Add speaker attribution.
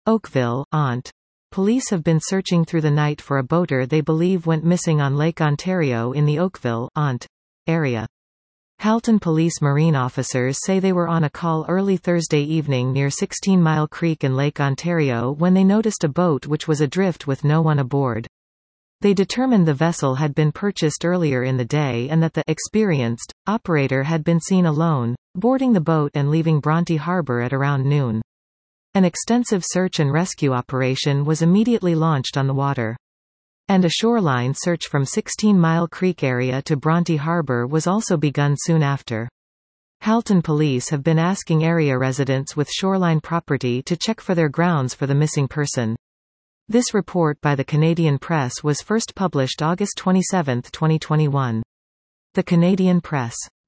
Speaker 1: Oakville, Ont. Police have been searching through the night for a boater they believe went missing on Lake Ontario in the Oakville, Ont. area. Halton Police Marine officers say they were on a call early Thursday evening near 16 Mile Creek in Lake Ontario when they noticed a boat which was adrift with no one aboard. They determined the vessel had been purchased earlier in the day and that the experienced operator had been seen alone, boarding the boat and leaving Bronte Harbor at around noon. An extensive search and rescue operation was immediately launched on the water. And a shoreline search from 16 Mile Creek area to Bronte Harbor was also begun soon after. Halton police have been asking area residents with shoreline property to check for their grounds for the missing person. This report by the Canadian Press was first published August 27, 2021. The Canadian Press.